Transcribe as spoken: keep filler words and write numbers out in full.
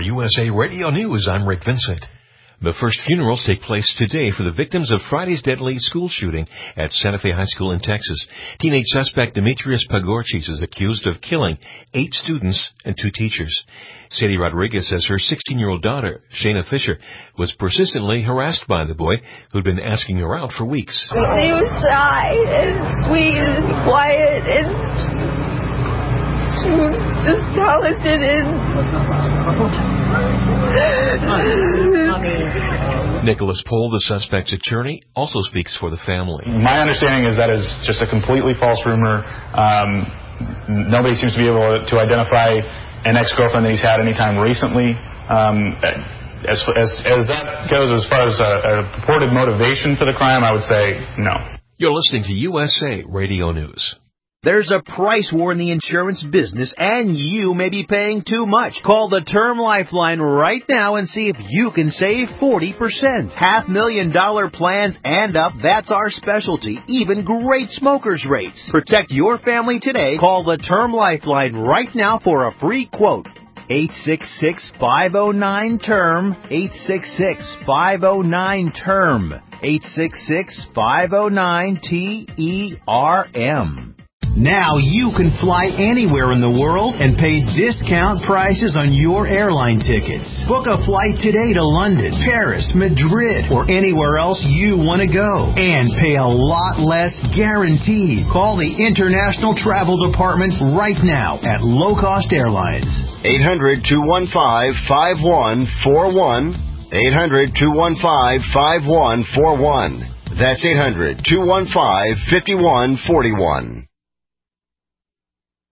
U S A Radio News, I'm Rick Vincent. The first funerals take place today for the victims of Friday's deadly school shooting at Santa Fe High School in Texas. Teenage suspect Demetrius Pagorchis is accused of killing eight students and two teachers. Sadie Rodriguez says her sixteen-year-old daughter, Shayna Fisher, was persistently harassed by the boy who'd been asking her out for weeks. He was shy and sweet and quiet and just talented and... Nicholas Pohl, the suspect's attorney, also speaks for the family. My understanding is that is just a completely false rumor. Um, nobody seems to be able to identify an ex-girlfriend that he's had anytime recently. Um, as, as, as that goes, as far as a, a purported motivation for the crime, I would say no. You're listening to U S A Radio News. There's a price war in the insurance business, and you may be paying too much. Call the Term Lifeline right now and see if you can save forty percent. Half million dollar plans and up, that's our specialty. Even great smokers' rates. Protect your family today. Call the Term Lifeline right now for a free quote. eight six six, five oh nine, T E R M. eight six six, five oh nine, T E R M. eight six six, five oh nine, T E R M. Now you can fly anywhere in the world and pay discount prices on your airline tickets. Book a flight today to London, Paris, Madrid, or anywhere else you want to go. And pay a lot less guaranteed. Call the International Travel Department right now at Low Cost Airlines. eight hundred, two one five, five one four one. eight hundred, two one five, five one four one. That's eight hundred, two one five, five one four one.